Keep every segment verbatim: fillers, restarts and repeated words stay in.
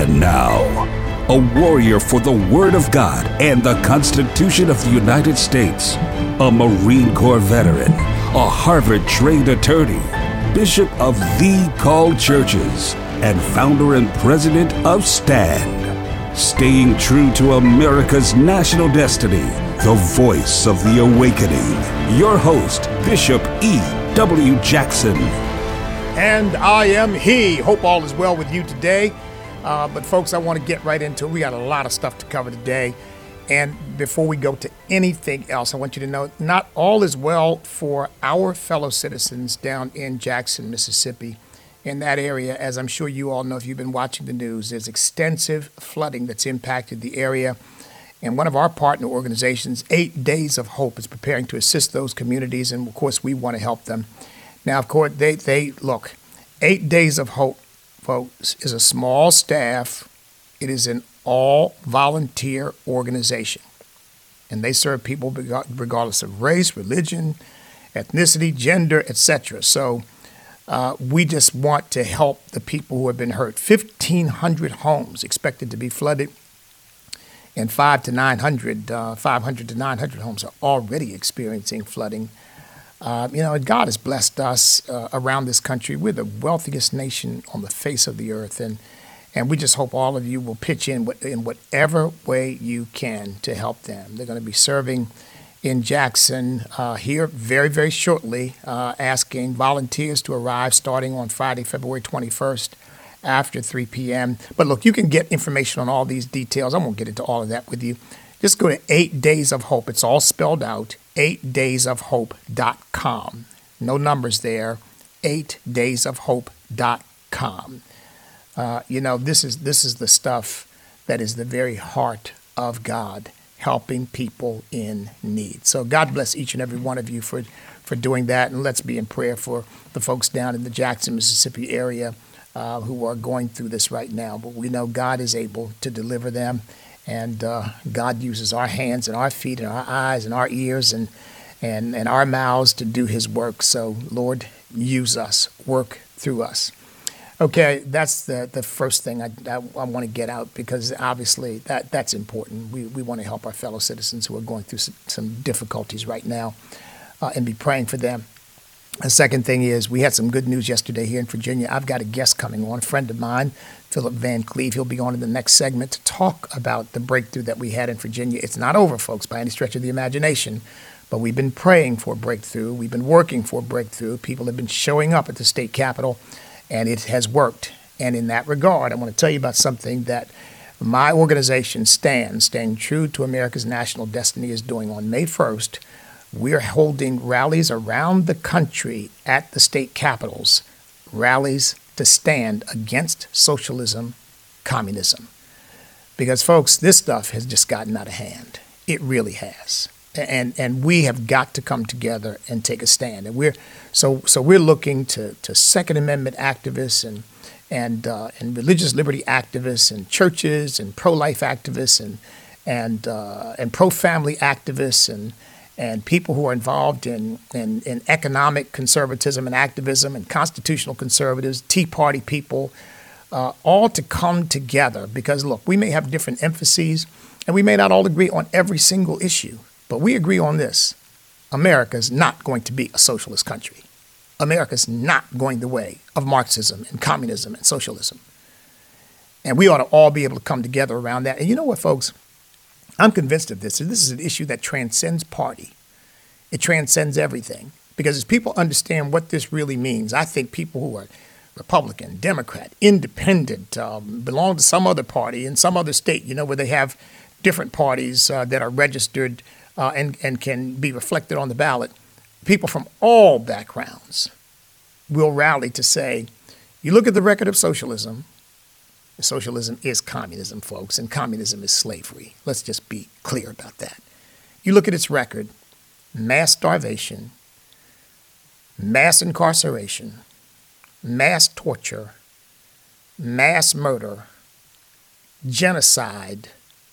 And now, a warrior for the Word of God and the Constitution of the United States, a Marine Corps veteran, a Harvard-trained attorney, Bishop of The Called Churches, and founder and president of STAND. Staying true to America's national destiny, the voice of the awakening. Your host, Bishop E W. Jackson. And I am he. Hope all is well with you today. Uh, but folks, I want to get right into it. We got a lot of stuff to cover today. And before we go to anything else, I want you to know not all is well for our fellow citizens down in Jackson, Mississippi. In that area, as I'm sure you all know if you've been watching the news, there's extensive flooding that's impacted the area. And one of our partner organizations, Eight Days of Hope, is preparing to assist those communities. And of course, we want to help them. Now, of course, they, they look, Eight Days of Hope, folks, is a small staff. It is an all volunteer organization. And they serve people regardless of race, religion, ethnicity, gender, et cetera. So uh, we just want to help the people who have been hurt. fifteen hundred homes expected to be flooded. And five to nine hundred, uh, five hundred to nine hundred homes are already experiencing flooding. Uh, you know, God has blessed us uh, around this country. We're the wealthiest nation on the face of the earth, and and we just hope all of you will pitch in in whatever way you can to help them. They're going to be serving in Jackson uh, here very, very shortly, uh, asking volunteers to arrive starting on Friday, February twenty-first. After three p.m. But look, you can get information on all these details. I won't get into all of that with you. Just go to Eight Days of Hope. It's all spelled out, eight days of hope dot com. No numbers there, eight days of hope dot com. Uh, you know, this is this is the stuff that is the very heart of God, helping people in need. So God bless each and every one of you for, for doing that. And let's be in prayer for the folks down in the Jackson, Mississippi area Uh, who are going through this right now. But we know God is able to deliver them, and uh, God uses our hands and our feet and our eyes and our ears and, and, and our mouths to do his work. So, Lord, use us, work through us. Okay, that's the, the first thing I, I, I want to get out, because obviously that, that's important. We, we want to help our fellow citizens who are going through some, some difficulties right now uh, and be praying for them. The second thing is, we had some good news yesterday here in Virginia. I've got a guest coming on, a friend of mine, Philip Van Cleve. He'll be on in the next segment to talk about the breakthrough that we had in Virginia. It's not over, folks, by any stretch of the imagination, but we've been praying for a breakthrough. We've been working for a breakthrough. People have been showing up at the state capitol, and it has worked. And in that regard, I want to tell you about something that my organization, STAND, Staying True to America's National Destiny, is doing on May first. We're holding rallies around the country at the state capitals, rallies to stand against socialism, communism. Because, folks, this stuff has just gotten out of hand. It really has. And and we have got to come together and take a stand. And we're so so we're looking to, to Second Amendment activists and and uh, and religious liberty activists and churches and pro-life activists and and uh, and pro-family activists and and people who are involved in, in, in economic conservatism and activism and constitutional conservatives, Tea Party people, uh, all to come together. Because, look, we may have different emphases, and we may not all agree on every single issue, but we agree on this. America's not going to be a socialist country. America's not going the way of Marxism and communism and socialism. And we ought to all be able to come together around that. And you know what, folks? I'm convinced of this. This is an issue that transcends party. It transcends everything. Because as people understand what this really means, I think people who are Republican, Democrat, independent, um, belong to some other party in some other state, you know, where they have different parties uh, that are registered uh, and, and can be reflected on the ballot, people from all backgrounds will rally to say, you look at the record of socialism, socialism is communism, folks, and communism is slavery. Let's just be clear about that. You look at its record, mass starvation, mass incarceration, mass torture, mass murder, genocide,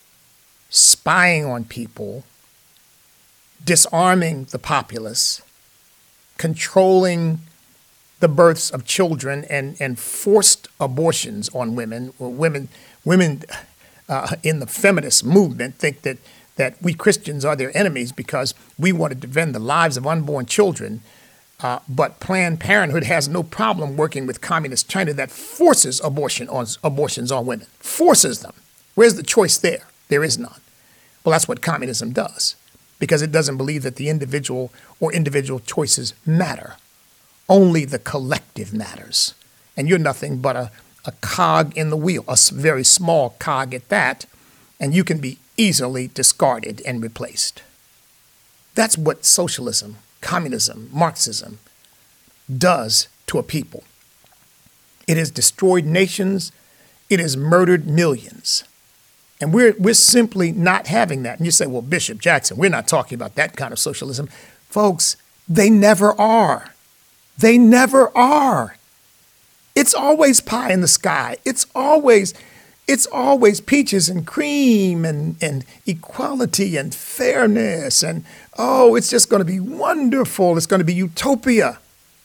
spying on people, disarming the populace, controlling the births of children and, and forced abortions on women, or women, women uh, in the feminist movement think that, that we Christians are their enemies because we want to defend the lives of unborn children. Uh, but Planned Parenthood has no problem working with communist China that forces abortion on abortions on women, forces them. Where's the choice there? There is none. Well, that's what communism does, because it doesn't believe that the individual or individual choices matter. Only the collective matters. And you're nothing but a, a cog in the wheel, a very small cog at that, and you can be easily discarded and replaced. That's what socialism, communism, Marxism does to a people. It has destroyed nations. It has murdered millions. And we're we're simply not having that. And you say, well, Bishop Jackson, we're not talking about that kind of socialism. Folks, they never are. They never are. It's always pie in the sky. It's always, it's always peaches and cream and, and equality and fairness. And, oh, it's just going to be wonderful. It's going to be utopia.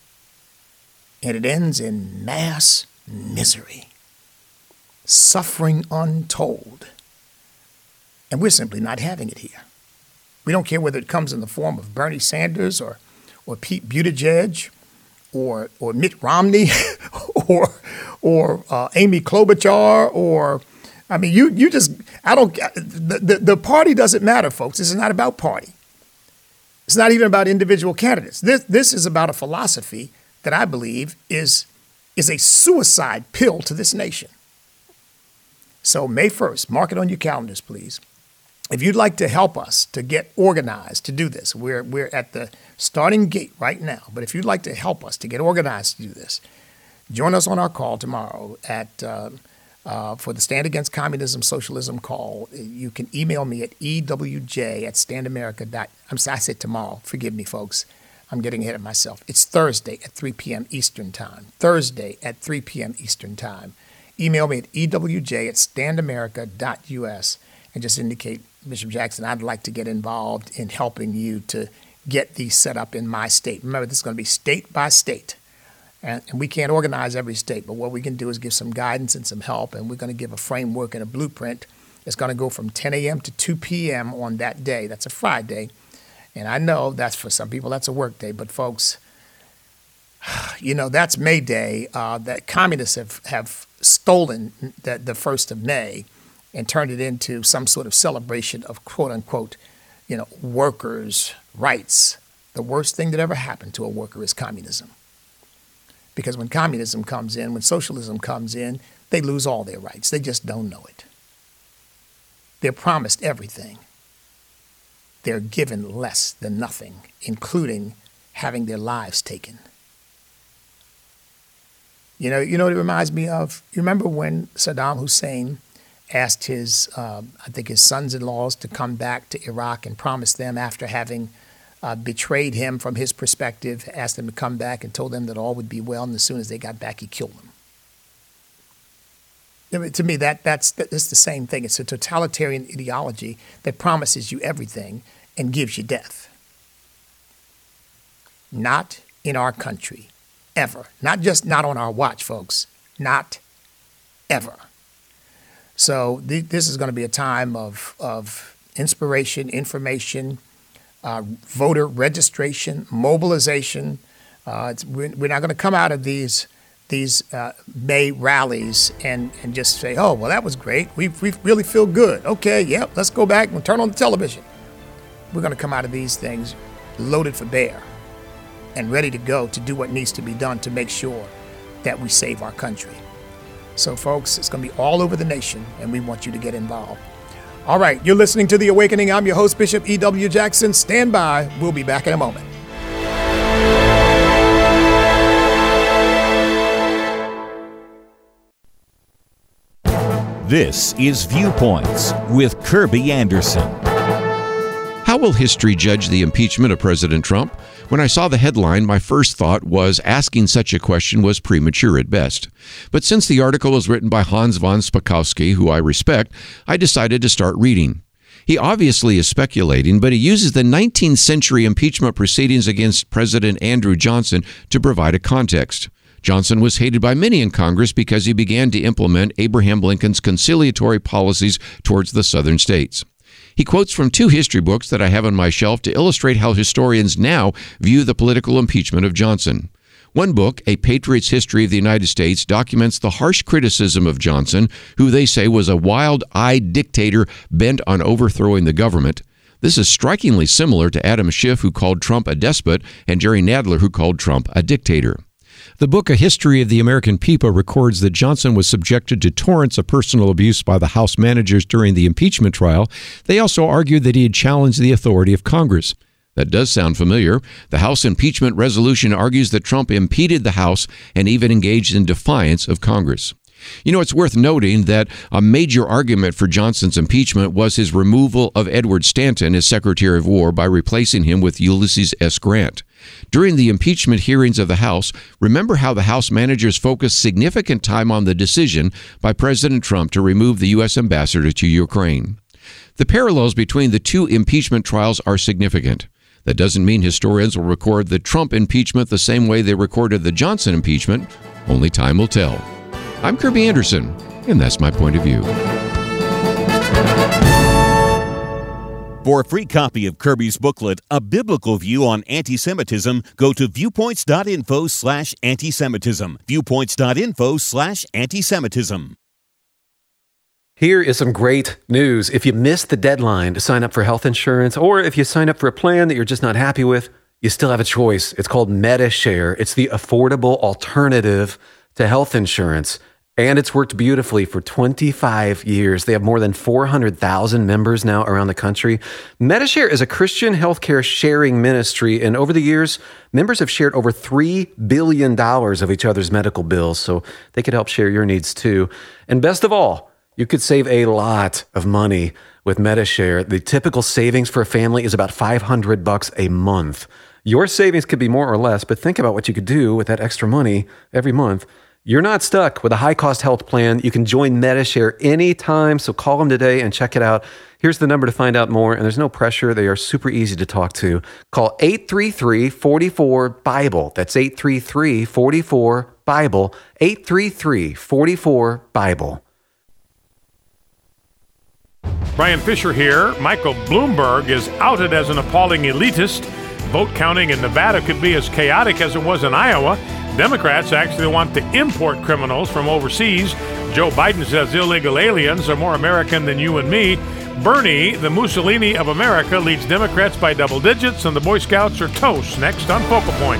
And it ends in mass misery, suffering untold. And we're simply not having it here. We don't care whether it comes in the form of Bernie Sanders or, or Pete Buttigieg or or Mitt Romney or or uh, Amy Klobuchar or, I mean, you you just, I don't, the, the, the party doesn't matter, folks. This is not about party. It's not even about individual candidates. This this is about a philosophy that I believe is is a suicide pill to this nation. So May first, mark it on your calendars, please. If you'd like to help us to get organized to do this, we're we're at the starting gate right now. But if you'd like to help us to get organized to do this, join us on our call tomorrow at uh, uh, for the Stand Against Communism Socialism call. You can email me at ewj at standamerica dot. I'm sorry, I said tomorrow. Forgive me, folks. I'm getting ahead of myself. It's Thursday at three p.m. Eastern Time. Thursday at three p.m. Eastern Time. Email me at ewj at standamerica dot u s and just indicate, Bishop Jackson, I'd like to get involved in helping you to get these set up in my state. Remember, this is going to be state by state. And, and we can't organize every state, but what we can do is give some guidance and some help, and we're going to give a framework and a blueprint. It's going to go from ten a.m. to two p.m. on that day. That's a Friday. And I know that's for some people, that's a work day, but folks, you know, that's May Day. Uh, that communists have, have stolen the, the first of May and turned it into some sort of celebration of, quote unquote, you know, workers' rights. The worst thing that ever happened to a worker is communism. Because when communism comes in, when socialism comes in, they lose all their rights. They just don't know it. They're promised everything. They're given less than nothing, including having their lives taken. You know, you know what it reminds me of? You remember when Saddam Hussein asked his, uh, I think his sons-in-laws to come back to Iraq and promised them, after having uh, betrayed him from his perspective, asked them to come back and told them that all would be well, and as soon as they got back, he killed them. I mean, to me, that that's that's the same thing. It's a totalitarian ideology that promises you everything and gives you death. Not in our country, ever. Not just not on our watch, folks. Not ever. So th- this is going to be a time of, of inspiration, information, uh, voter registration, mobilization. Uh, it's, we're, we're not going to come out of these these uh, May rallies and, and just say, oh, well, that was great. We we really feel good. Okay, yep, let's go back and turn on the television. We're going to come out of these things loaded for bear and ready to go to do what needs to be done to make sure that we save our country. So, folks, it's going to be all over the nation, and we want you to get involved. All right, you're listening to The Awakening. I'm your host, Bishop E W. Jackson. Stand by. We'll be back in a moment. This is Viewpoints with Kirby Anderson. How will history judge the impeachment of President Trump? When I saw the headline, my first thought was asking such a question was premature at best. But since the article was written by Hans von Spakovsky, who I respect, I decided to start reading. He obviously is speculating, but he uses the nineteenth century impeachment proceedings against President Andrew Johnson to provide a context. Johnson was hated by many in Congress because he began to implement Abraham Lincoln's conciliatory policies towards the southern states. He quotes from two history books that I have on my shelf to illustrate how historians now view the political impeachment of Johnson. One book, A Patriot's History of the United States, documents the harsh criticism of Johnson, who they say was a wild-eyed dictator bent on overthrowing the government. This is strikingly similar to Adam Schiff, who called Trump a despot, and Jerry Nadler, who called Trump a dictator. The book, A History of the American People, records that Johnson was subjected to torrents of personal abuse by the House managers during the impeachment trial. They also argued that he had challenged the authority of Congress. That does sound familiar. The House impeachment resolution argues that Trump impeded the House and even engaged in defiance of Congress. You know, it's worth noting that a major argument for Johnson's impeachment was his removal of Edward Stanton as Secretary of War by replacing him with Ulysses S. Grant. During the impeachment hearings of the House, remember how the House managers focused significant time on the decision by President Trump to remove the U S ambassador to Ukraine. The parallels between the two impeachment trials are significant. That doesn't mean historians will record the Trump impeachment the same way they recorded the Johnson impeachment. Only time will tell. I'm Kirby Anderson, and that's my point of view. For a free copy of Kirby's booklet, A Biblical View on Anti-Semitism, go to viewpoints.info slash anti-Semitism. Viewpoints.info slash anti-Semitism. Here is some great news. If you missed the deadline to sign up for health insurance, or if you sign up for a plan that you're just not happy with, you still have a choice. It's called Medi-Share. It's the affordable alternative to health insurance, and it's worked beautifully for twenty-five years. They have more than four hundred thousand members now around the country. Medi-Share is a Christian healthcare sharing ministry, and over the years, members have shared over three billion dollars of each other's medical bills, so they could help share your needs too. And best of all, you could save a lot of money with Medi-Share. The typical savings for a family is about five hundred bucks a month. Your savings could be more or less, but think about what you could do with that extra money every month. You're not stuck with a high-cost health plan. You can join Medi-Share anytime, so call them today and check it out. Here's the number to find out more, and there's no pressure. They are super easy to talk to. Call eight three three, four four, Bible. That's eight three three, four four, Bible. eight three three, four four, Bible. Brian Fisher here. Michael Bloomberg is outed as an appalling elitist. Vote counting in Nevada could be as chaotic as it was in Iowa. Democrats actually want to import criminals from overseas. Joe Biden says illegal aliens are more American than you and me. Bernie, the Mussolini of America, leads Democrats by double digits, and the Boy Scouts are toast. Next on Focal Point.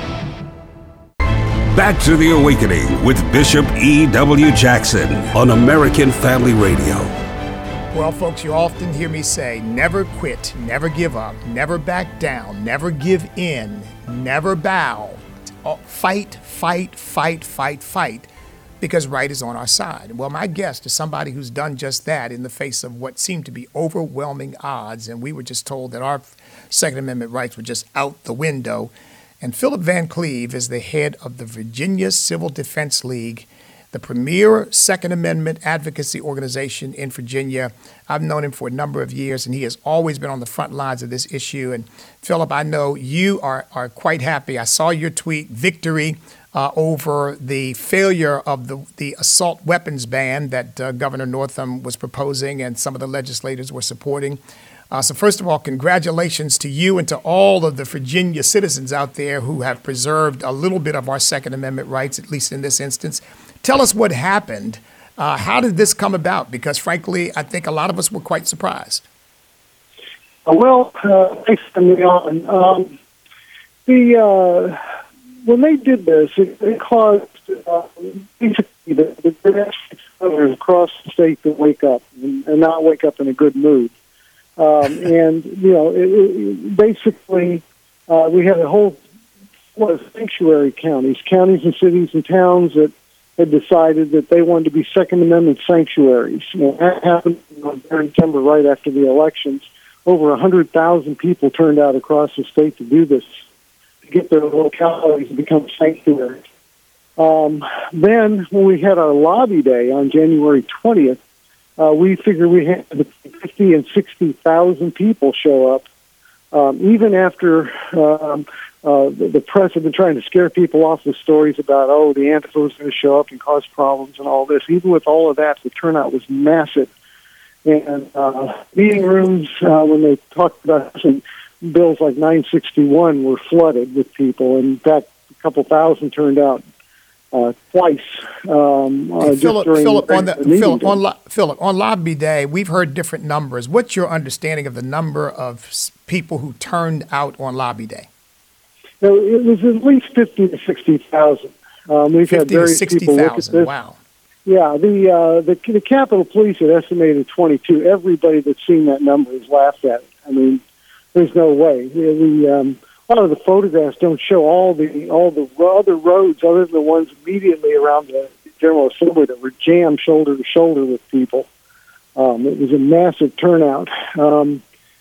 Back to the Awakening with Bishop E W. Jackson on American Family Radio. Well, folks, you often hear me say, never quit, never give up, never back down, never give in, never bow. Fight, fight, fight, fight, fight, because right is on our side. Well, my guest is somebody who's done just that in the face of what seemed to be overwhelming odds, and we were just told that our Second Amendment rights were just out the window. And Philip Van Cleve is the head of the Virginia Civil Defense League, the premier Second Amendment advocacy organization in Virginia. I've known him for a number of years, and he has always been on the front lines of this issue. And Philip, I know you are, are quite happy. I saw your tweet, victory uh, over the failure of the, the assault weapons ban that uh, Governor Northam was proposing and some of the legislators were supporting. Uh, so first of all, congratulations to you and to all of the Virginia citizens out there who have preserved a little bit of our Second Amendment rights, at least in this instance. Tell us what happened. Uh, how did this come about? Because frankly, I think a lot of us were quite surprised. Well, uh, thanks for me on. Um, the uh, when they did this, it, it caused uh, basically the, the voters across the state to wake up and, and not wake up in a good mood. Um, and you know, it, it, basically, uh, we had a whole what was sanctuary counties, counties and cities and towns that had decided that they wanted to be Second Amendment sanctuaries. You know, that happened during December, right after the elections. Over one hundred thousand people turned out across the state to do this, to get their localities to become sanctuaries. Um, then, when we had our lobby day on January twentieth, uh, we figure we had between fifty and sixty thousand people show up, um, even after um, uh, the, the press had been trying to scare people off with stories about, oh, the Antifa was going to show up and cause problems and all this. Even with all of that, the turnout was massive. And uh, meeting rooms, uh, when they talked about some bills like nine sixty-one, were flooded with people. In fact, a couple thousand turned out uh, twice. Um, uh, hey, Philip, just Philip, the, on the, the Philip, on, day. lo- Philip, on Lobby Day, we've heard different numbers. What's your understanding of the number of s- people who turned out on Lobby Day? So it was at least fifty to sixty thousand. Um, we've had fifty to various sixty people look at thousand. this. Wow. Yeah, the, uh, the the Capitol Police had estimated twenty-two. Everybody that's seen that number has laughed at it. I mean, there's no way. The, the, um, a lot of the photographs don't show all the all the other roads other than the ones immediately around the General Assembly that were jammed shoulder to shoulder with people. Um, it was a massive turnout, um,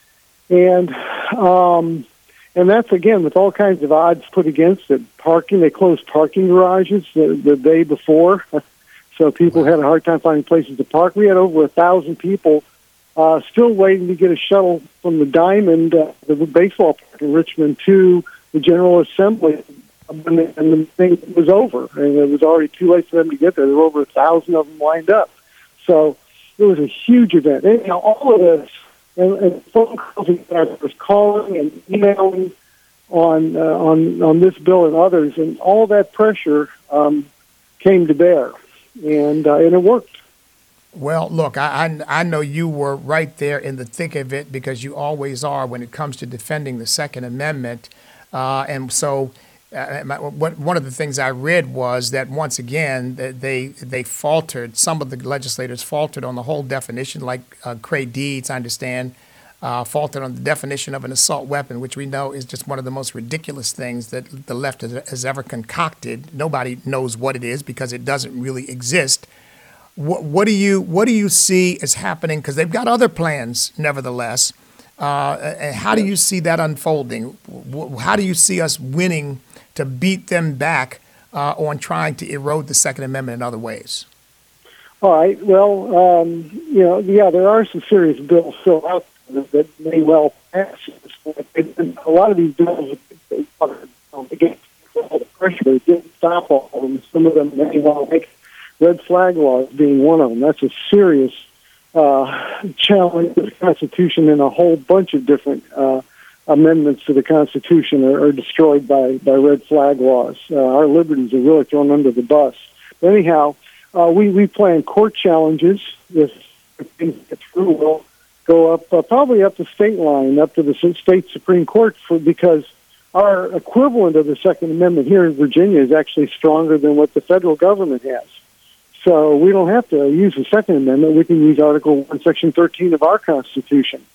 and um, and that's again with all kinds of odds put against it. Parking, they closed parking garages the, the day before. So people had a hard time finding places to park. We had over a thousand people uh, still waiting to get a shuttle from the Diamond, uh, the baseball park in Richmond, to the General Assembly when the, and the thing was over. And it was already too late for them to get there. There were over a thousand of them lined up. So it was a huge event. And, you know, all of this, and, and phone calls, and I was calling and emailing on, uh, on, on this bill and others, and all that pressure um, came to bear. And uh, and it worked. Well, look, I, I I know you were right there in the thick of it because you always are when it comes to defending the Second Amendment. Uh, and so uh, my, what, one of the things I read was that once again that they they faltered. Some of the legislators faltered on the whole definition, like uh, Craig Deeds, I understand, uh, faltered on the definition of an assault weapon, which we know is just one of the most ridiculous things that the left has, has ever concocted. Nobody knows what it is because it doesn't really exist. What, what do you what do you see as happening? Because they've got other plans, nevertheless. Uh, and how do you see that unfolding? How do you see us winning to beat them back uh, on trying to erode the Second Amendment in other ways? All right. Well, um, you know, yeah, there are some serious bills still out there that may well pass. A lot of these bills against all the pressure, they didn't stop all of them. Some of them may well make red flag laws being one of them. That's a serious uh, challenge to the Constitution, and a whole bunch of different uh, amendments to the Constitution are, are destroyed by, by red flag laws. Uh, our liberties are really thrown under the bus. But anyhow, uh, we, we plan court challenges. If things get through, we'll go up, uh, probably up the state line, up to the state Supreme Court, for because our equivalent of the Second Amendment here in Virginia is actually stronger than what the federal government has. So we don't have to use the Second Amendment. We can use Article one, Section thirteen of our Constitution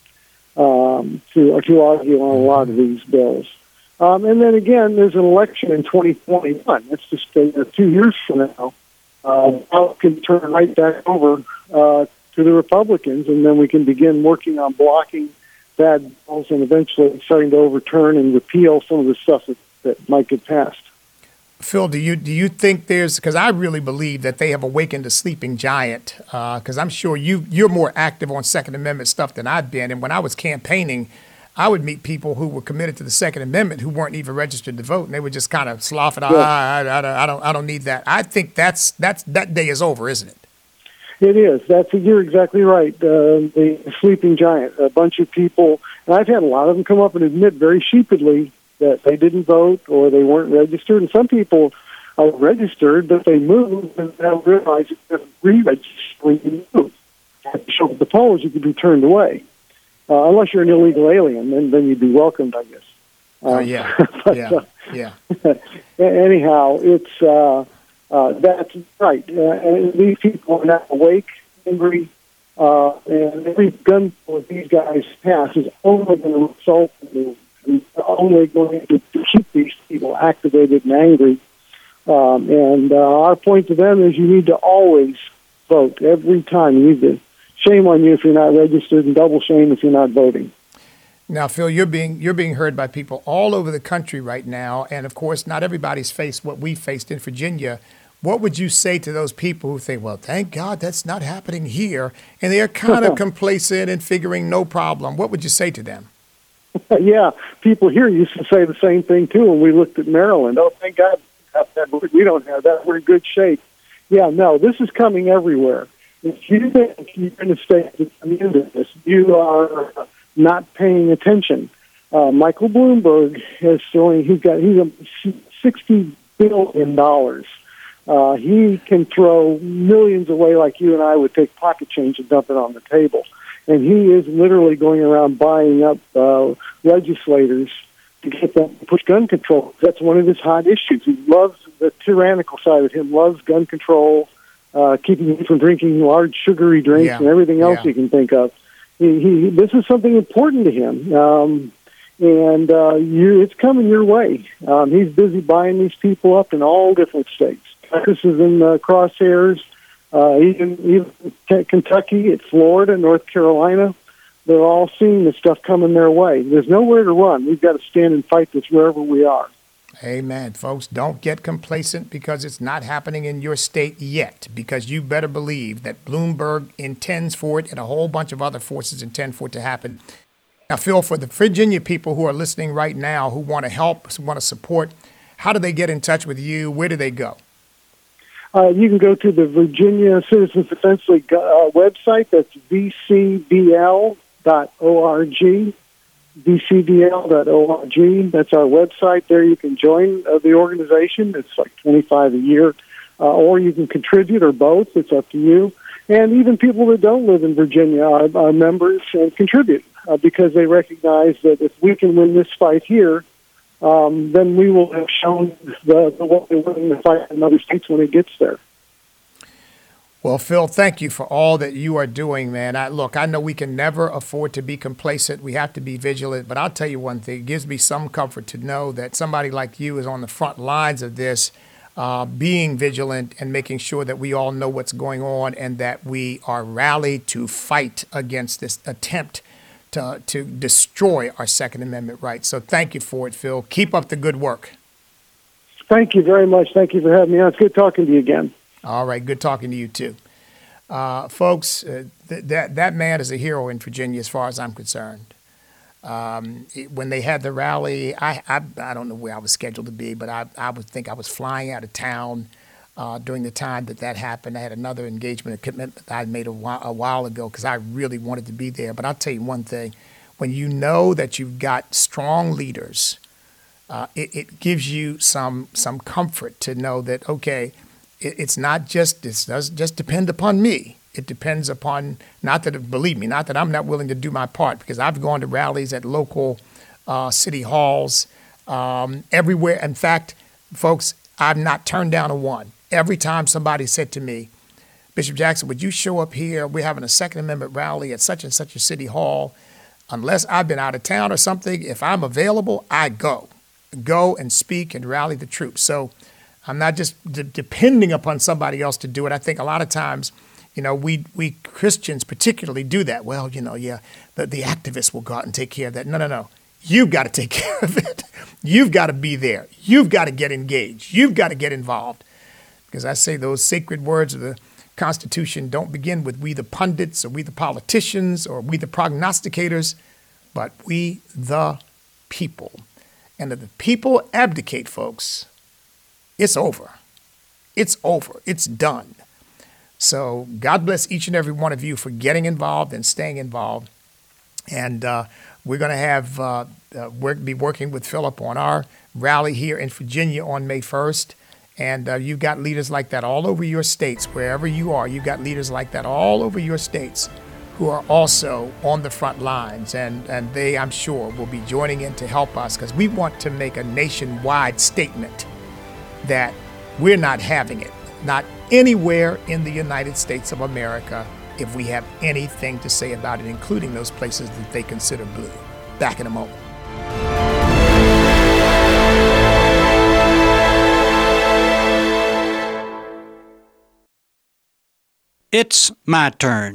um, to, to argue on a lot of these bills. Um, and then again, there's an election in twenty twenty-one. That's just uh, two years from now. Uh, House can turn right back over uh, to the Republicans, and then we can begin working on blocking bad bills and eventually starting to overturn and repeal some of the stuff that, that might get passed. Phil, do you do you think there's, because I really believe that they have awakened a sleeping giant, because uh, I'm sure you, you're more active on Second Amendment stuff than I've been. And when I was campaigning, I would meet people who were committed to the Second Amendment who weren't even registered to vote, and they would just kind of slough it. Yeah. I, I, I, I don't I don't need that. I think that's that's that day is over, isn't it? It is. That's you're exactly right. Uh, the sleeping giant. A bunch of people, and I've had a lot of them come up and admit very sheepishly that they didn't vote or they weren't registered. And some people are registered, but they moved and now realize that re-register when you move. If you show up at the polls, you could be turned away. Uh, unless you're an illegal alien, then, then you'd be welcomed, I guess. Oh, uh, yeah. but, yeah. Uh, yeah. anyhow, it's uh, uh, that's right. Uh, and these people are now awake, angry, uh, and every gun that these guys pass is only going to result in only going to keep these people activated and angry. Um, and uh, our point to them is you need to always vote every time. You need to, shame on you if you're not registered, and double shame if you're not voting. Now, Phil, you're being you're being heard by people all over the country right now, and of course, not everybody's faced what we faced in Virginia what would you say to those people who think, well, thank God that's not happening here, and they're kind of complacent and figuring no problem? What would you say to them? Yeah, people here used to say the same thing, too, when we looked at Maryland. Oh, thank God we don't have that. We're in good shape. Yeah, no, this is coming everywhere. If you think you're in a state that's immune to this, you are not paying attention. Uh, Michael Bloomberg is showing he's got he's a sixty billion dollars. Uh, he can throw millions away like you and I would take pocket change and dump it on the table. And he is literally going around buying up uh, legislators to get them to push gun control. That's one of his hot issues. He loves the tyrannical side of him, loves gun control, uh, keeping you from drinking large sugary drinks yeah. and everything else yeah. you can think of. He, he, this is something important to him, um, and uh, you, it's coming your way. Um, he's busy buying these people up in all different states. Texas is in the crosshairs. Uh, even, even Kentucky, Florida, North Carolina, they're all seeing this stuff coming their way. There's nowhere to run. We've got to stand and fight this wherever we are. Amen. Folks, don't get complacent because it's not happening in your state yet, because you better believe that Bloomberg intends for it and a whole bunch of other forces intend for it to happen. Now, Phil, for the Virginia people who are listening right now who want to help, who want to support, how do they get in touch with you? Where do they go? Uh, you can go to the Virginia Citizens Defense League uh, website. That's v c d l dot org. v c d l dot org. That's our website. There you can join uh, the organization. It's like twenty-five dollars a year. Uh, or you can contribute, or both. It's up to you. And even people that don't live in Virginia are, are members and contribute uh, because they recognize that if we can win this fight here, Um, then we will have shown the, the what they're willing to fight in other states when it gets there. Well, Phil, thank you for all that you are doing, man. I, look, I know we can never afford to be complacent. We have to be vigilant. But I'll tell you one thing. It gives me some comfort to know that somebody like you is on the front lines of this, uh, being vigilant and making sure that we all know what's going on and that we are rallied to fight against this attempt to to destroy our Second Amendment rights. So thank you for it, Phil. Keep up the good work. Thank you very much. Thank you for having me on. It's good talking to you again. All right. Good talking to you, too. Uh, folks, uh, th- that, that man is a hero in Virginia as far as I'm concerned. Um, it, when they had the rally, I, I I don't know where I was scheduled to be, but I, I would think I was flying out of town uh, during the time that that happened. I had another engagement, a commitment that I made a while, a while ago because I really wanted to be there. But I'll tell you one thing. When you know that you've got strong leaders, uh, it, it gives you some some comfort to know that, okay, it, it's not just, it doesn't just depend upon me. It depends upon, not that, believe me, not that I'm not willing to do my part, because I've gone to rallies at local uh, city halls um, everywhere. In fact, folks, I've not turned down a one. Every time somebody said to me, Bishop Jackson, would you show up here? We're having a Second Amendment rally at such and such a city hall. Unless I've been out of town or something, if I'm available, I go. Go and speak and rally the troops. So I'm not just d- depending upon somebody else to do it. I think a lot of times, you know, we we Christians particularly do that. Well, you know, yeah, the, the activists will go out and take care of that. No, no, no. You've got to take care of it. You've got to be there. You've got to get engaged. You've got to get involved. Because I say those sacred words of the Constitution don't begin with we the pundits or we the politicians or we the prognosticators, but we the people. And if the people abdicate, folks, it's over. It's over. It's done. So God bless each and every one of you for getting involved and staying involved. And uh, we're going to have uh, uh, work, be working with Philip on our rally here in Virginia on May first. And uh, you've got leaders like that all over your states, wherever you are. You've got leaders like that all over your states who are also on the front lines. And, and they, I'm sure, will be joining in to help us because we want to make a nationwide statement that we're not having it, not anywhere in the United States of America, if we have anything to say about it, including those places that they consider blue. Back in a moment. It's my turn.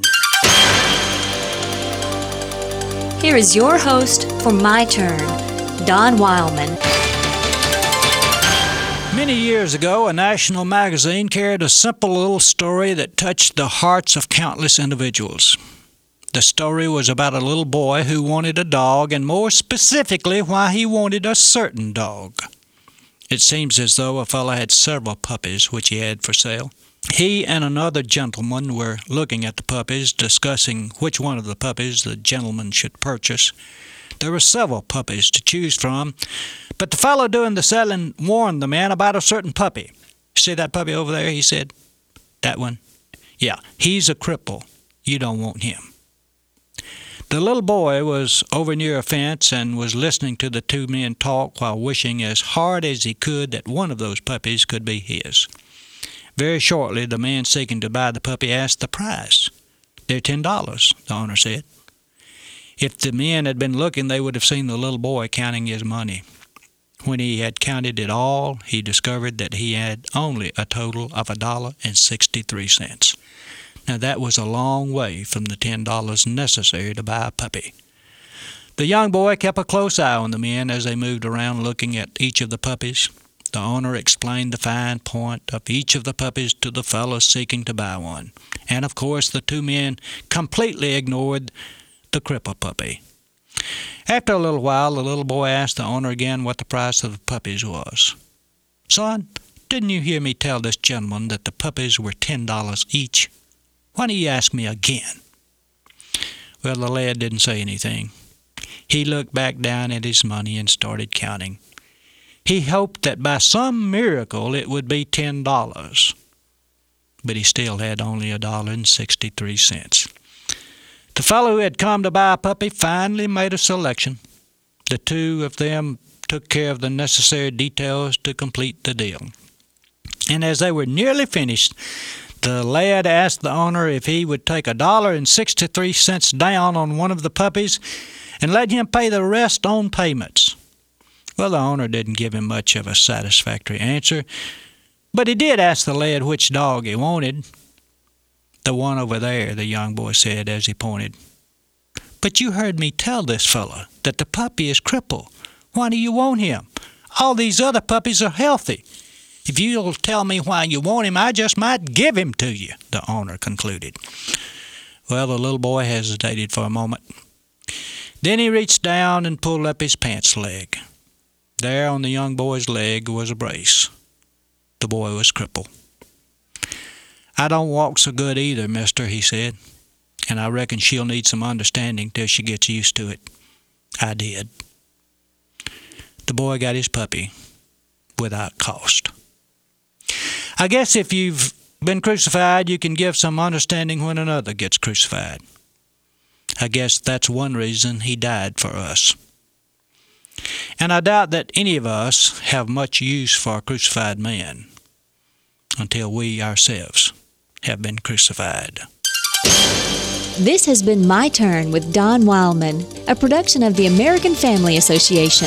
Here is your host for My Turn, Don Wildman. Many years ago, a national magazine carried a simple little story that touched the hearts of countless individuals. The story was about a little boy who wanted a dog, and more specifically, why he wanted a certain dog. It seems as though a fellow had several puppies which he had for sale. He and another gentleman were looking at the puppies, discussing which one of the puppies the gentleman should purchase. There were several puppies to choose from, but the fellow doing the selling warned the man about a certain puppy. See that puppy over there, he said? That one? Yeah, he's a cripple. You don't want him. The little boy was over near a fence and was listening to the two men talk while wishing as hard as he could that one of those puppies could be his. Very shortly, the man seeking to buy the puppy asked the price. They're ten dollars, the owner said. If the men had been looking, they would have seen the little boy counting his money. When he had counted it all, he discovered that he had only a total of a dollar and sixty-three cents. Now that was a long way from the ten dollars necessary to buy a puppy. The young boy kept a close eye on the men as they moved around looking at each of the puppies. The owner explained the fine point of each of the puppies to the fellow seeking to buy one. And of course the two men completely ignored the cripple puppy. After a little while, the little boy asked the owner again what the price of the puppies was. Son, didn't you hear me tell this gentleman that the puppies were ten dollars each? Why do you ask me again? Well, the lad didn't say anything. He looked back down at his money and started counting. He hoped that by some miracle it would be ten dollars, but he still had only a dollar and sixty-three cents. The fellow who had come to buy a puppy finally made a selection. The two of them took care of the necessary details to complete the deal. And as they were nearly finished, the lad asked the owner if he would take a dollar and sixty-three cents down on one of the puppies and let him pay the rest on payments. Well, the owner didn't give him much of a satisfactory answer, but he did ask the lad which dog he wanted. The one over there, the young boy said as he pointed. But you heard me tell this fellow that the puppy is crippled. Why do you want him? All these other puppies are healthy. If you'll tell me why you want him, I just might give him to you, the owner concluded. Well, the little boy hesitated for a moment. Then he reached down and pulled up his pants leg. There on the young boy's leg was a brace. The boy was crippled. I don't walk so good either, mister, he said, and I reckon she'll need some understanding till she gets used to it. I did. The boy got his puppy without cost. I guess if you've been crucified, you can give some understanding when another gets crucified. I guess that's one reason he died for us. And I doubt that any of us have much use for a crucified man until we ourselves have been crucified. This has been My Turn with Don Wildman, a production of the American Family Association.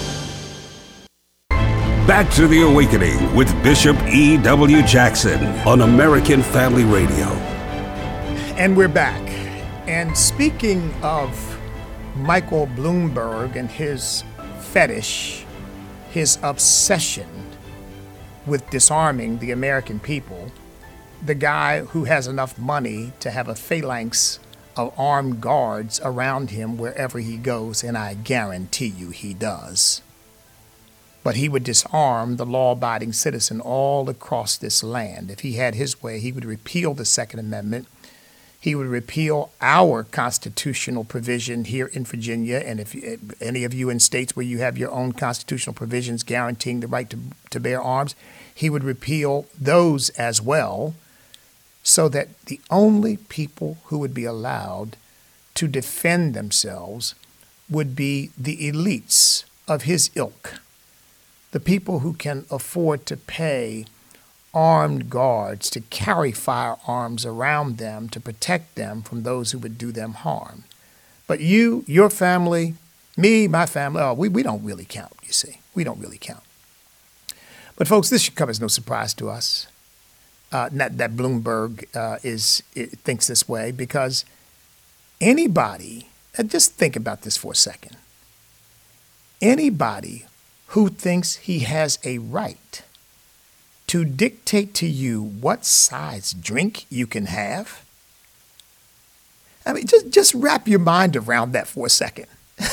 Back to the Awakening with Bishop E W Jackson on American Family Radio. And we're back. And speaking of Michael Bloomberg and his fetish, his obsession with disarming the American people, the guy who has enough money to have a phalanx of armed guards around him wherever he goes, and I guarantee you he does. But he would disarm the law-abiding citizen all across this land. If he had his way, he would repeal the Second Amendment. He would repeal our constitutional provision here in Virginia, and if any of you in states where you have your own constitutional provisions guaranteeing the right to, to bear arms, he would repeal those as well, so that the only people who would be allowed to defend themselves would be the elites of his ilk, the people who can afford to pay armed guards to carry firearms around them to protect them from those who would do them harm. But you, your family, me, my family, oh, we, we don't really count, you see. We don't really count. But folks, this should come as no surprise to us. Uh, not that Bloomberg uh, is it thinks this way, because anybody, and just think about this for a second, anybody who thinks he has a right to dictate to you what size drink you can have? I mean, just, just wrap your mind around that for a second.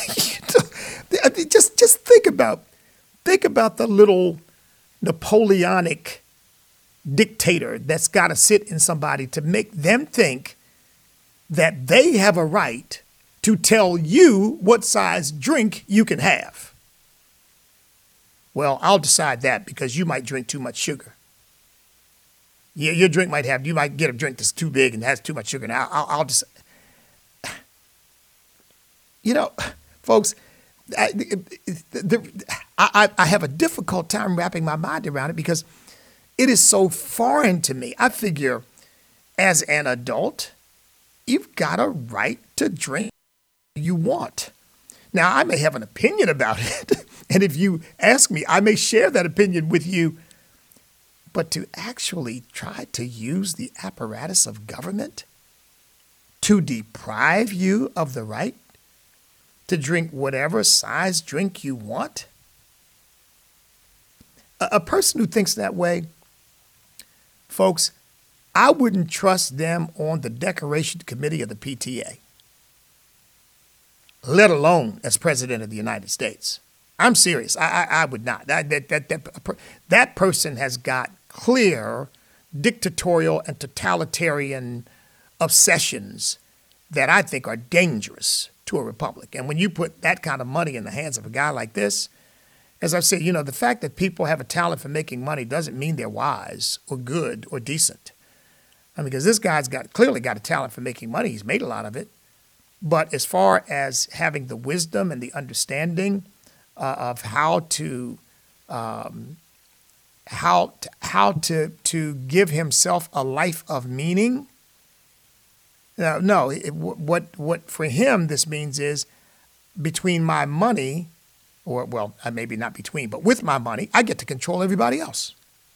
just, just think about, think about the little Napoleonic dictator that's got to sit in somebody to make them think that they have a right to tell you what size drink you can have. Well, I'll decide that because you might drink too much sugar. Yeah, your drink might have, you might get a drink that's too big and has too much sugar. Now, I'll, I'll just, you know, folks, I, the, I, I have a difficult time wrapping my mind around it because it is so foreign to me. I figure as an adult, you've got a right to drink you want. Now, I may have an opinion about it, and if you ask me, I may share that opinion with you. But to actually try to use the apparatus of government to deprive you of the right to drink whatever size drink you want, a, a person who thinks that way, folks, I wouldn't trust them on the decoration committee of the P T A, let alone as president of the United States. I'm serious. I, I, I would not. That, that, that, that, that person has got clear dictatorial and totalitarian obsessions that I think are dangerous to a republic. And when you put that kind of money in the hands of a guy like this, as I said, you know, the fact that people have a talent for making money doesn't mean they're wise or good or decent. I mean, because this guy's got clearly got a talent for making money. He's made a lot of it. But as far as having the wisdom and the understanding uh, of how to um, how to, how to to give himself a life of meaning, no, no. It, what what for him this means is between my money, or well, maybe not between, but with my money, I get to control everybody else.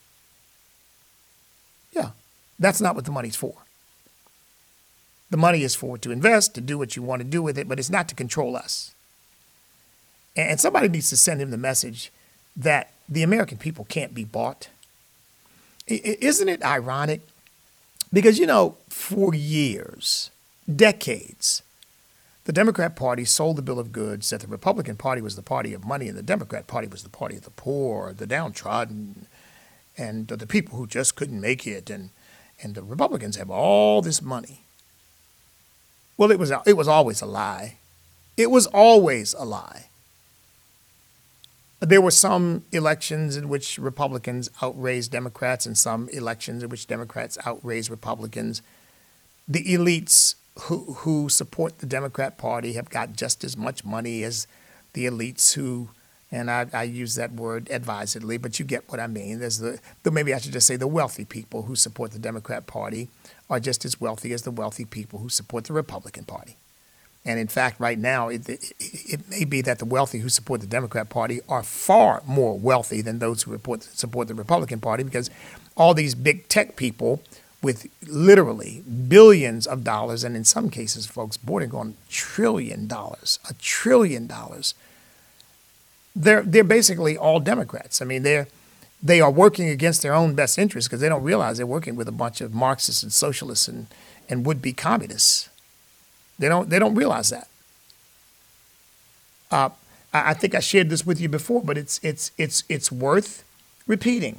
Yeah, that's not what the money's for. The money is for to invest, to do what you want to do with it, but it's not to control us. And somebody needs to send him the message that the American people can't be bought. Isn't it ironic? Because, you know, for years, decades, the Democrat Party sold the bill of goods that the Republican Party was the party of money and the Democrat Party was the party of the poor, the downtrodden, and the people who just couldn't make it. And, and the Republicans have all this money. Well, it was it was always a lie. It was always a lie. There were some elections in which Republicans outraised Democrats and some elections in which Democrats outraised Republicans. The elites who who support the Democrat Party have got just as much money as the elites who, and I, I use that word advisedly, but you get what I mean. There's the, the maybe I should just say the wealthy people who support the Democrat Party are just as wealthy as the wealthy people who support the Republican Party. And in fact, right now, it, it, it may be that the wealthy who support the Democrat Party are far more wealthy than those who report, support the Republican Party, because all these big tech people with literally billions of dollars, and in some cases, folks, bordering on trillion dollars, a trillion dollars, they're, they're basically all Democrats. I mean, they're They are working against their own best interests because they don't realize they're working with a bunch of Marxists and socialists and, and would-be communists. They don't they don't realize that. Uh, I, I think I shared this with you before, but it's it's it's it's worth repeating.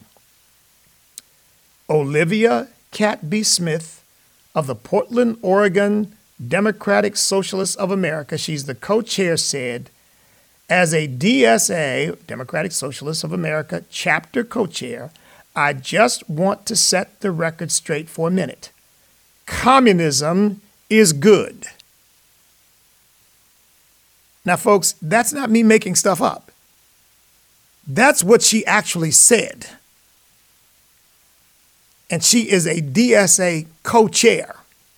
Olivia Catby Smith of the Portland, Oregon Democratic Socialists of America, she's the co-chair, said, as a D S A, Democratic Socialists of America, chapter co-chair, I just want to set the record straight for a minute. Communism is good. Now, folks, that's not me making stuff up. That's what she actually said. And she is a D S A co-chair.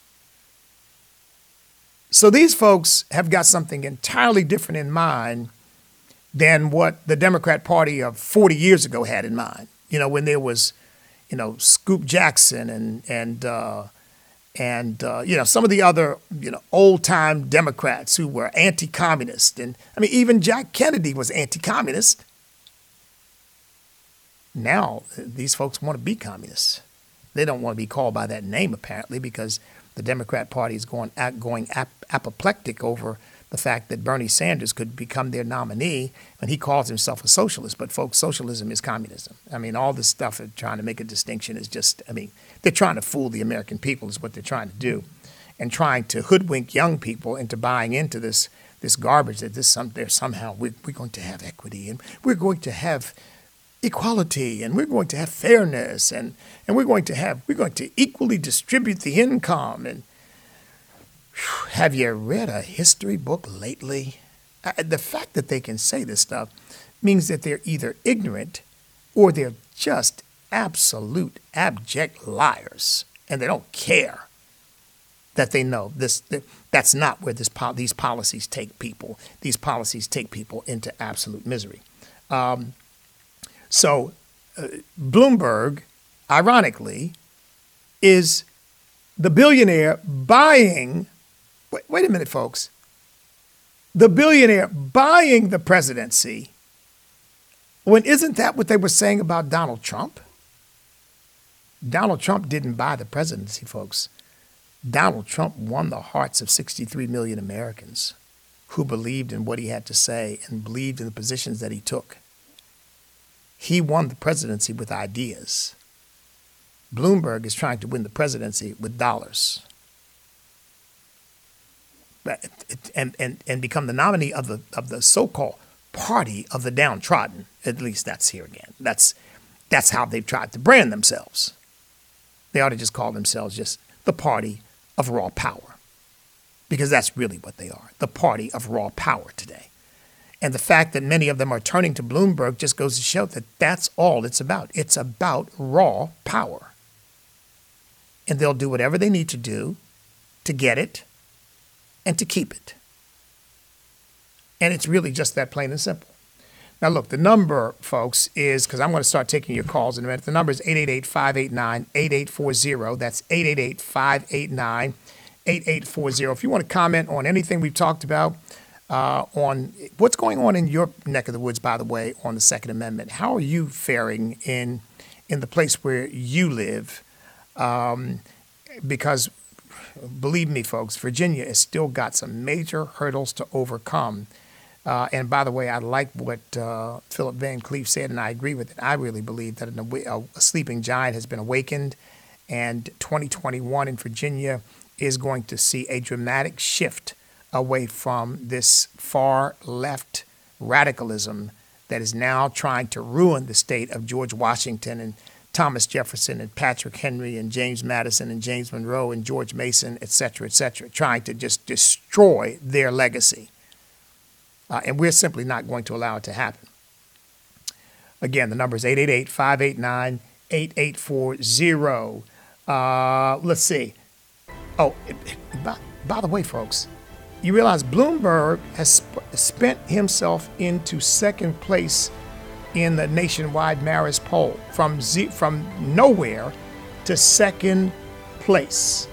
So these folks have got something entirely different in mind than what the Democrat Party of forty years ago had in mind. You know, when there was, you know, Scoop Jackson and and uh, and uh, you know, some of the other, you know, old time Democrats who were anti-communist, and I mean even Jack Kennedy was anti-communist. now these folks want to be communists. They don't want to be called by that name, apparently, because the Democrat Party is going going ap- apoplectic over the fact that Bernie Sanders could become their nominee, and he calls himself a socialist. But, folks, socialism is communism. I mean, all this stuff of trying to make a distinction is just, I mean, they're trying to fool the American people is what they're trying to do, and trying to hoodwink young people into buying into this this garbage that this some there somehow we're, we're going to have equity, and we're going to have equality, and we're going to have fairness, and, and we're going to have we're going to equally distribute the income. And whew, have you read a history book lately? Uh, the fact that they can say this stuff means that they're either ignorant or they're just absolute abject liars, and they don't care that they know this. That, that's not where this these policies take people. These policies take people into absolute misery. Um, So uh, Bloomberg, ironically, is the billionaire buying, wait, wait a minute, folks, the billionaire buying the presidency, when isn't that what they were saying about Donald Trump? Donald Trump didn't buy the presidency, folks. Donald Trump won the hearts of sixty-three million Americans who believed in what he had to say and believed in the positions that he took. He won the presidency with ideas. Bloomberg is trying to win the presidency with dollars. And, and, and become the nominee of the of the so-called party of the downtrodden. At least that's here again. That's that's how they've tried to brand themselves. They ought to just call themselves just the party of raw power. Because that's really what they are, the party of raw power today. And the fact that many of them are turning to Bloomberg just goes to show that that's all it's about. It's about raw power. And they'll do whatever they need to do to get it and to keep it. And it's really just that plain and simple. Now, look, the number, folks, is, because I'm going to start taking your calls in a minute. The number is eight eight eight, five eight nine, eight eight four zero. That's eight eight eight, five eight nine, eight eight four zero. If you want to comment on anything we've talked about, Uh, on what's going on in your neck of the woods, by the way, on the Second Amendment. How are you faring in in the place where you live? Um, because believe me, folks, Virginia has still got some major hurdles to overcome. Uh, and by the way, I like what uh, Philip Van Cleef said, and I agree with it. I really believe that an, a, a sleeping giant has been awakened, and twenty twenty-one in Virginia is going to see a dramatic shift away from this far left radicalism that is now trying to ruin the state of George Washington and Thomas Jefferson and Patrick Henry and James Madison and James Monroe and George Mason, et cetera, et cetera, trying to just destroy their legacy. Uh, and we're simply not going to allow it to happen. Again, the number is eight eight eight, five eight nine, eight eight four zero. Uh, let's see. Oh, by, by the way, folks, you realize Bloomberg has sp- spent himself into second place in the nationwide Marist poll, from z- from nowhere to second place.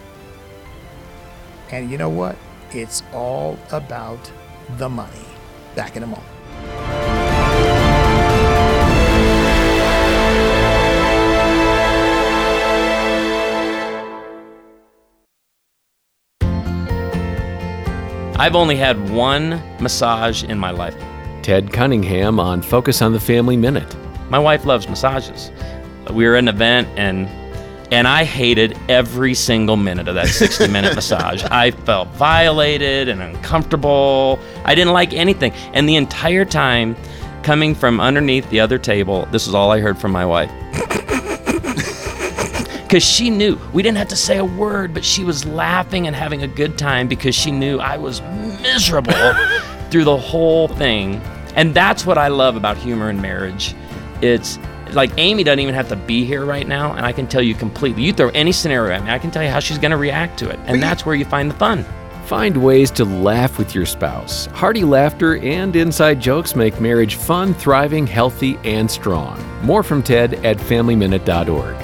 And you know what? It's all about the money. Back in a moment. I've only had one massage in my life. Ted Cunningham on Focus on the Family Minute. My wife loves massages. We were at an event, and and I hated every single minute of that sixty-minute massage. I felt violated and uncomfortable. I didn't like anything. And the entire time, coming from underneath the other table, this is all I heard from my wife. Because she knew. We didn't have to say a word, but she was laughing and having a good time because she knew I was miserable through the whole thing. And that's what I love about humor in marriage. It's like Amy doesn't even have to be here right now, and I can tell you completely. You throw any scenario at me, I can tell you how she's going to react to it. And that's where you find the fun. Find ways to laugh with your spouse. Hearty laughter and inside jokes make marriage fun, thriving, healthy, and strong. More from Ted at family minute dot org.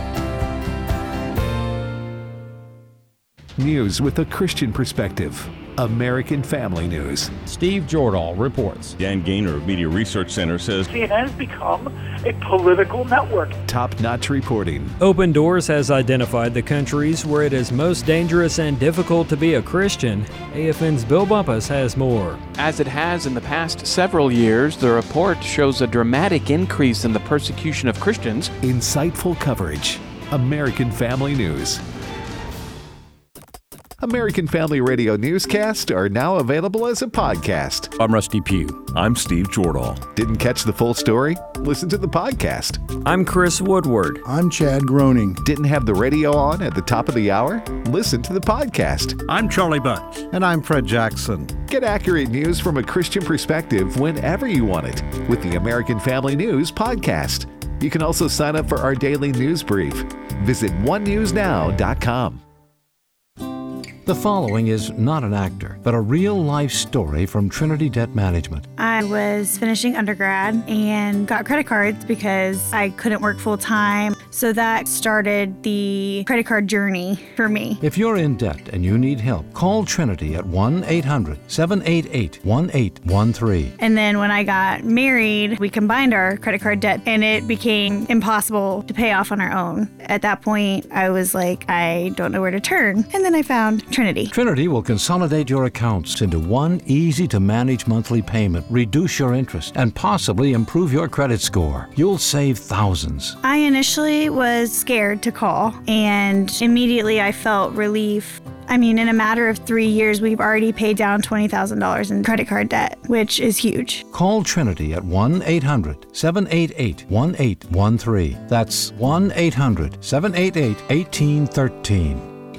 News with a Christian perspective. American Family News. Steve Jordahl reports. Dan Gaynor of Media Research Center says C N N has become a political network. Top-notch reporting. Open Doors has identified the countries where it is most dangerous and difficult to be a Christian. A F N's Bill Bumpus has more. As it has in the past several years, the report shows a dramatic increase in the persecution of Christians. Insightful coverage. American Family News. American Family Radio newscasts are now available as a podcast. I'm Rusty Pugh. I'm Steve Jordahl. Didn't catch the full story? Listen to the podcast. I'm Chris Woodward. I'm Chad Groening. Didn't have the radio on at the top of the hour? Listen to the podcast. I'm Charlie Bunch. And I'm Fred Jackson. Get accurate news from a Christian perspective whenever you want it with the American Family News podcast. You can also sign up for our daily news brief. Visit one news now dot com. The following is not an actor, but a real-life story from Trinity Debt Management. I was finishing undergrad and got credit cards because I couldn't work full-time. So that started the credit card journey for me. If you're in debt and you need help, call Trinity at one eight hundred seven eight eight one eight one three. And then when I got married, we combined our credit card debt and it became impossible to pay off on our own. At that point, I was like, I don't know where to turn. And then I found Trinity. Trinity will consolidate your accounts into one easy-to-manage monthly payment, reduce your interest, and possibly improve your credit score. You'll save thousands. I initially was scared to call, and immediately I felt relief. I mean, in a matter of three years, we've already paid down twenty thousand dollars in credit card debt, which is huge. Call Trinity at one eight hundred seven eight eight one eight one three. That's one eight hundred seven eight eight one eight one three.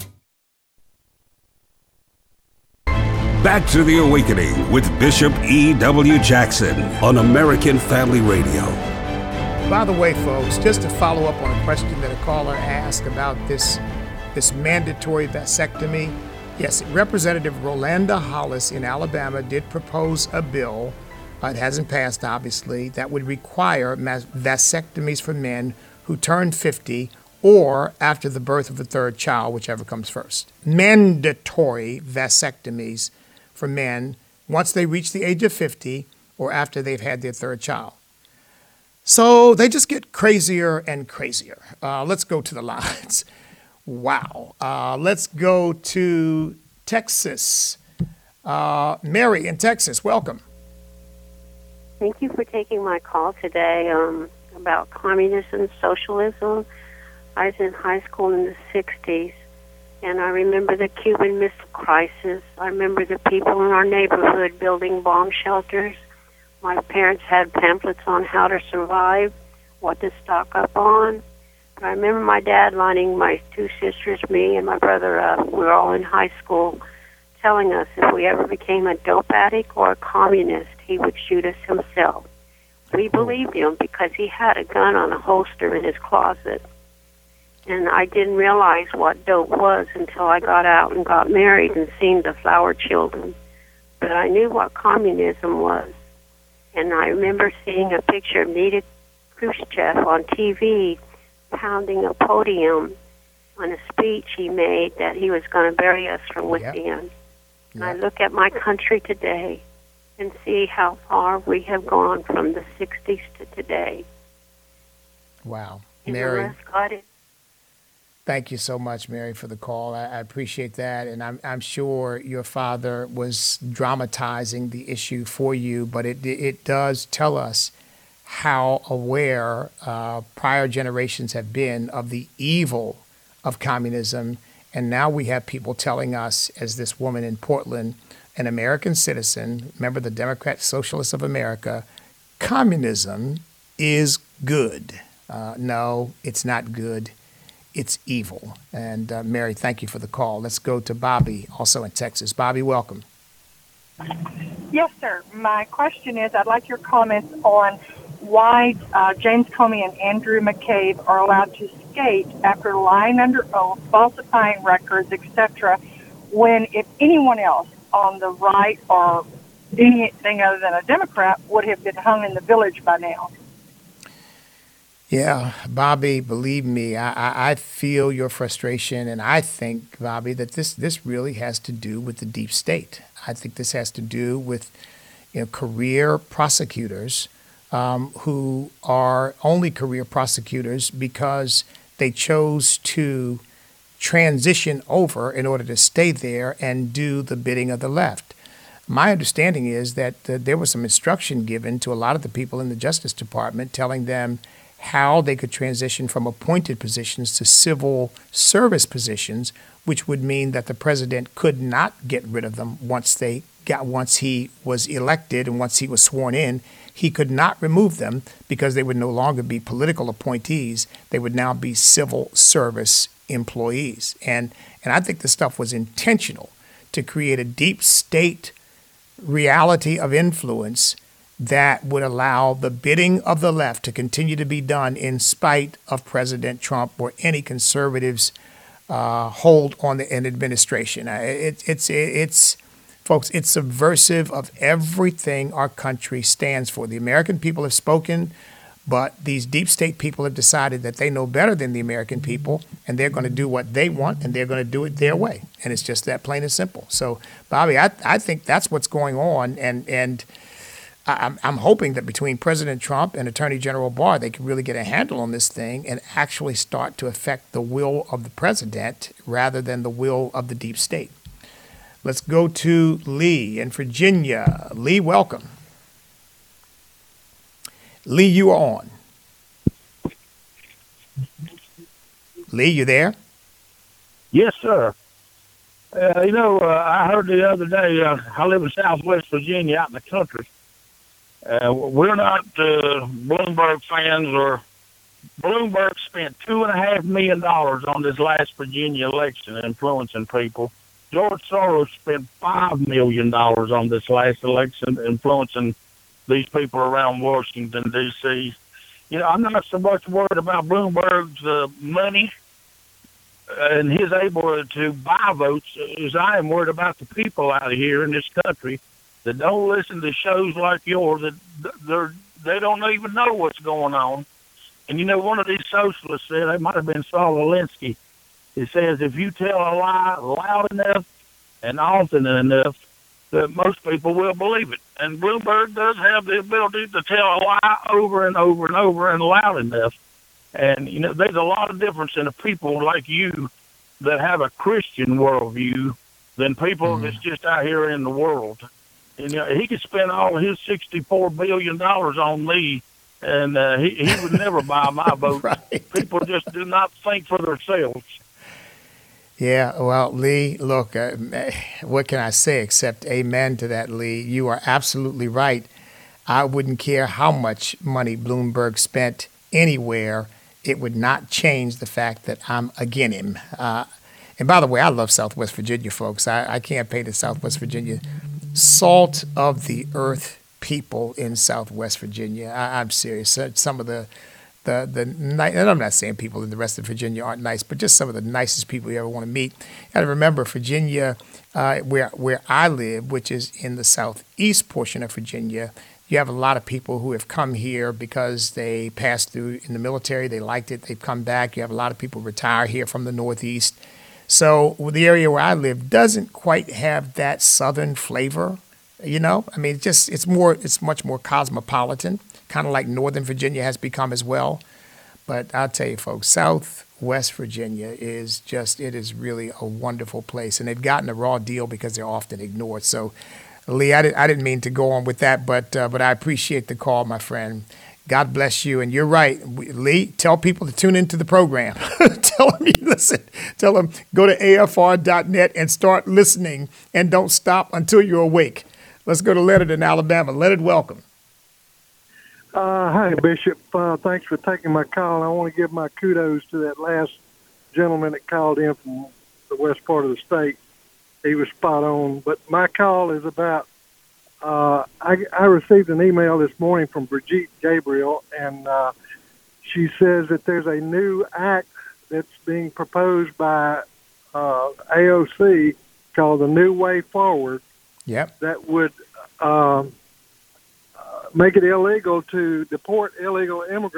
Back to the Awakening with Bishop E W. Jackson on American Family Radio. By the way, folks, just to follow up on a question that a caller asked about this, this mandatory vasectomy, yes, Representative Rolanda Hollis in Alabama did propose a bill, uh, it hasn't passed obviously, that would require mas- vasectomies for men who turn fifty or after the birth of a third child, whichever comes first. Mandatory vasectomies for men once they reach the age of fifty or after they've had their third child. So they just get crazier and crazier. Uh, let's go to the lines. Wow. Uh, let's go to Texas. Uh, Mary in Texas, welcome. Thank you for taking my call today um, about communism, socialism. I was in high school in the sixties. And I remember the Cuban Missile Crisis. I remember the people in our neighborhood building bomb shelters. My parents had pamphlets on how to survive, what to stock up on. But I remember my dad lining my two sisters, me and my brother up. We were all in high school, telling us if we ever became a dope addict or a communist, he would shoot us himself. We believed him because he had a gun on a holster in his closet. And I didn't realize what dope was until I got out and got married and seen the flower children. But I knew what communism was. And I remember seeing a picture of Nikita Khrushchev on T V pounding a podium on a speech he made that he was going to bury us from within. Yep. And yep. I look at my country today and see how far we have gone from the sixties to today. Wow. And Mary. unless God is Thank you so much, Mary, for the call. I, I appreciate that. And I'm, I'm sure your father was dramatizing the issue for you, but it, it does tell us how aware uh, prior generations have been of the evil of communism. And now we have people telling us, as this woman in Portland, an American citizen, member of the Democrat Socialists of America, communism is good. Uh, no, it's not good. It's evil. And uh, Mary, thank you for the call. Let's go to Bobby, also in Texas. Bobby, welcome. Yes, sir. My question is, I'd like your comments on why uh, James Comey and Andrew McCabe are allowed to skate after lying under oath, falsifying records, et cetera, when if anyone else on the right or anything other than a Democrat would have been hung in the village by now. Yeah, Bobby, believe me, I, I, I feel your frustration, and I think, Bobby, that this, this really has to do with the deep state. I think this has to do with you know, career prosecutors um, who are only career prosecutors because they chose to transition over in order to stay there and do the bidding of the left. My understanding is that uh, there was some instruction given to a lot of the people in the Justice Department telling them how they could transition from appointed positions to civil service positions, which would mean that the president could not get rid of them once they got once he was elected and once he was sworn in. He could not remove them because they would no longer be political appointees. They would now be civil service employees. And and I think this stuff was intentional to create a deep state reality of influence that would allow the bidding of the left to continue to be done in spite of President Trump or any conservatives' uh, hold on the an administration. Uh, it, it's it's folks, it's subversive of everything our country stands for. The American people have spoken, but these deep state people have decided that they know better than the American people, and they're going to do what they want, and they're going to do it their way. And it's just that plain and simple. So, Bobby, I, I think that's what's going on, and and I'm, I'm hoping that between President Trump and Attorney General Barr, they can really get a handle on this thing and actually start to affect the will of the president rather than the will of the deep state. Let's go to Lee in Virginia. Lee, welcome. Lee, you are on. Lee, you there? Yes, sir. Uh, you know, uh, I heard the other day, uh, I live in Southwest Virginia out in the country. Uh, we're not uh, Bloomberg fans, or Bloomberg spent two and a half million dollars on this last Virginia election influencing people. George Soros spent five million dollars on this last election influencing these people around Washington, D C. You know, I'm not so much worried about Bloomberg's uh, money and his able to buy votes as I am worried about the people out here in this country that don't listen to shows like yours, that they're, they don't even know what's going on. And, you know, one of these socialists said, it might have been Saul Alinsky, he says, if you tell a lie loud enough and often enough, that most people will believe it. And Bloomberg does have the ability to tell a lie over and over and over and loud enough. And, you know, there's a lot of difference in the people like you that have a Christian worldview than people mm-hmm. that's just out here in the world. And, you know, he could spend all his sixty-four billion dollars on me, and uh, he, he would never buy my vote. Right. People just do not think for themselves. Yeah, well, Lee, look, uh, what can I say except amen to that, Lee? You are absolutely right. I wouldn't care how much money Bloomberg spent anywhere. It would not change the fact that I'm against him. Uh, and by the way, I love Southwest Virginia, folks. I, I campaigned in Southwest Virginia. Salt of the earth people in Southwest Virginia. I, I'm serious. Some of the The, the and I'm not saying people in the rest of Virginia aren't nice, but just some of the nicest people you ever want to meet. You got to remember, Virginia, uh, where where I live, which is in the southeast portion of Virginia, you have a lot of people who have come here because they passed through in the military. They liked it. They've come back. You have a lot of people retire here from the northeast. So the area where I live doesn't quite have that southern flavor. You know, I mean, it's just it's more it's much more cosmopolitan, kind of like Northern Virginia has become as well. But I'll tell you, folks, Southwest Virginia is just it is really a wonderful place, and they've gotten a raw deal because they're often ignored. So, Lee, I didn't I didn't mean to go on with that, but uh, but I appreciate the call, my friend. God bless you, and you're right, Lee. Tell people to tune into the program. Tell them you listen. Tell them go to A F R dot net and start listening, and don't stop until you're awake. Let's go to Leonard in Alabama. Leonard, welcome. Uh, hi, Bishop. Uh, thanks for taking my call. I want to give my kudos to that last gentleman that called in from the west part of the state. He was spot on. But my call is about, uh, I, I received an email this morning from Brigitte Gabriel, and uh, she says that there's a new act that's being proposed by uh, A O C called the New Way Forward. Yep. That would um, uh, make it illegal to deport illegal immigrants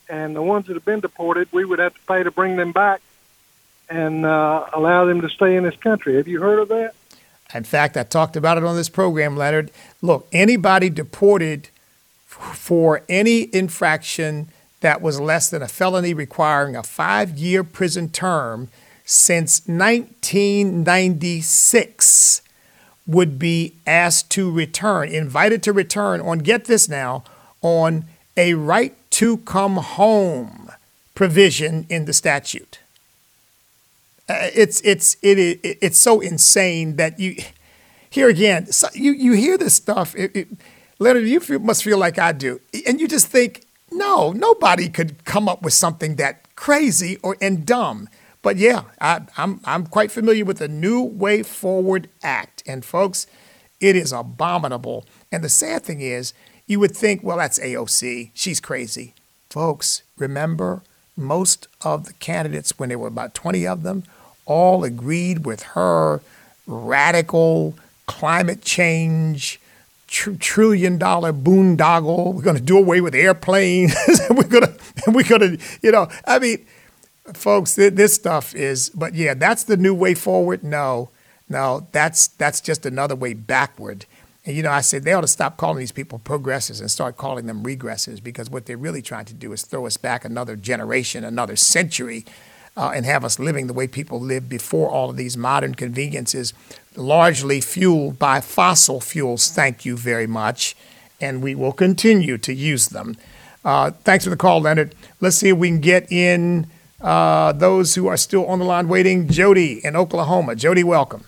and the ones that have been deported, we would have to pay to bring them back and uh, allow them to stay in this country. Have you heard of that? In fact, I talked about it on this program, Leonard. Look, anybody deported f- for any infraction that was less than a felony requiring a five-year prison term since nineteen ninety-six would be asked to return, invited to return on, get this now, on a right to come home provision in the statute. Uh, it's it's it, it it's so insane that you here again so you you hear this stuff. It, it, Leonard, you feel, must feel like I do, and you just think, no, nobody could come up with something that crazy or and dumb. But yeah, I, I'm I'm quite familiar with the New Way Forward Act, and folks, it is abominable. And the sad thing is, you would think, well, that's A O C, she's crazy, folks. Remember, most of the candidates, when there were about twenty of them, all agreed with her radical climate change, tr- trillion dollar boondoggle. We're going to do away with airplanes. we're going to, we're going to, you know, I mean, folks, th- this stuff is, but yeah, that's the new way forward. No, no, that's, that's just another way backward. And, you know, I said they ought to stop calling these people progressives and start calling them regressives, because what they're really trying to do is throw us back another generation, another century, uh, and have us living the way people lived before all of these modern conveniences, largely fueled by fossil fuels. Thank you very much. And we will continue to use them. Uh, thanks for the call, Leonard. Let's see if we can get in uh, those who are still on the line waiting. Jody in Oklahoma. Jody, welcome.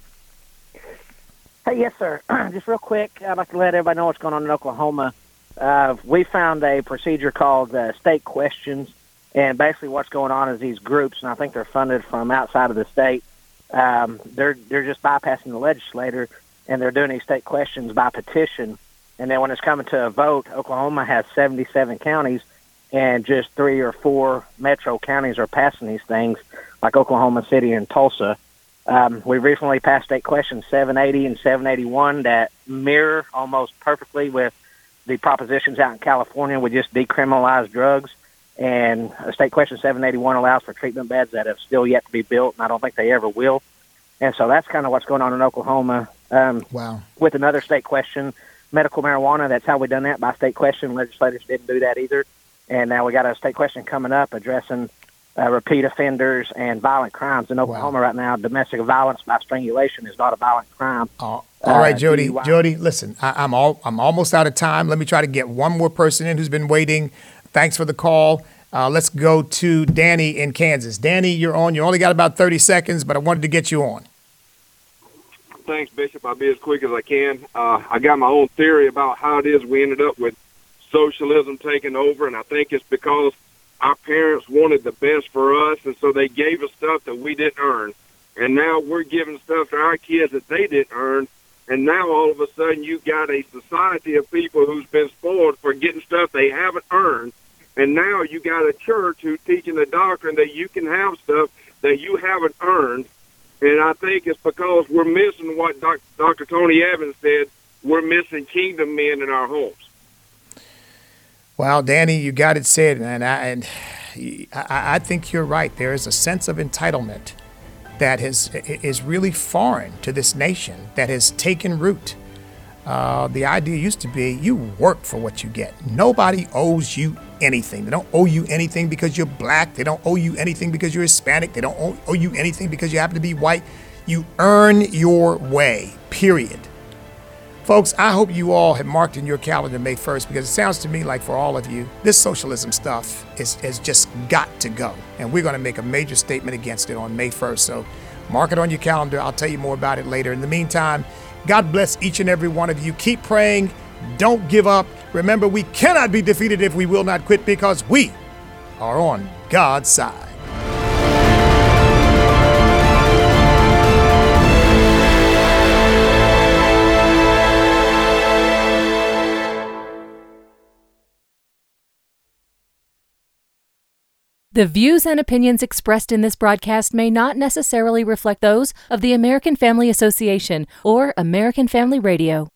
Hey, yes, sir. Just real quick, I'd like to let everybody know what's going on in Oklahoma. Uh, we found a procedure called uh, state questions, and basically what's going on is these groups, and I think they're funded from outside of the state, um, they're they're just bypassing the legislator, and they're doing these state questions by petition. And then when it's coming to a vote, Oklahoma has seventy-seven counties, and just three or four metro counties are passing these things, like Oklahoma City and Tulsa. Um, we recently passed state questions seven eighty and seven eighty-one that mirror almost perfectly with the propositions out in California. We just decriminalize drugs, and state question seven eighty-one allows for treatment beds that have still yet to be built, and I don't think they ever will. And so that's kind of what's going on in Oklahoma. Um, wow. With another state question, medical marijuana, that's how we done that, by state question. Legislators didn't do that either. And now we got a state question coming up addressing Uh, repeat offenders and violent crimes in Oklahoma. Wow. Right now. Domestic violence by strangulation is not a violent crime. Uh, all right, uh, Jody. D U I. Jody, listen, I, I'm all I'm almost out of time. Let me try to get one more person in who's been waiting. Thanks for the call. Uh, let's go to Danny in Kansas. Danny, you're on. You only got about thirty seconds, but I wanted to get you on. Thanks, Bishop. I'll be as quick as I can. Uh, I got my own theory about how it is we ended up with socialism taking over, and I think it's because our parents wanted the best for us, and so they gave us stuff that we didn't earn. And now we're giving stuff to our kids that they didn't earn, and now all of a sudden you got a society of people who's been spoiled for getting stuff they haven't earned, and now you got a church who's teaching the doctrine that you can have stuff that you haven't earned. And I think it's because we're missing what Doctor Tony Evans said, we're missing kingdom men in our homes. Well, Danny, you got it said, and I, and I, I think you're right. There is a sense of entitlement that has is really foreign to this nation, that has taken root. Uh, the idea used to be you work for what you get. Nobody owes you anything. They don't owe you anything because you're black. They don't owe you anything because you're Hispanic. They don't owe, owe you anything because you happen to be white. You earn your way, period. Folks, I hope you all have marked in your calendar May first, because it sounds to me like for all of you, this socialism stuff is, has just got to go. And we're going to make a major statement against it on May first. So mark it on your calendar. I'll tell you more about it later. In the meantime, God bless each and every one of you. Keep praying. Don't give up. Remember, we cannot be defeated if we will not quit, because we are on God's side. The views and opinions expressed in this broadcast may not necessarily reflect those of the American Family Association or American Family Radio.